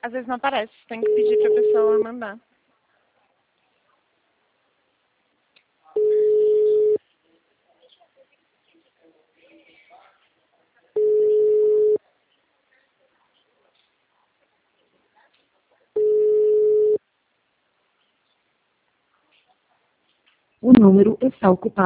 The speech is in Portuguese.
Às vezes não aparece, tem que pedir pra pessoa mandar. O número está ocupado.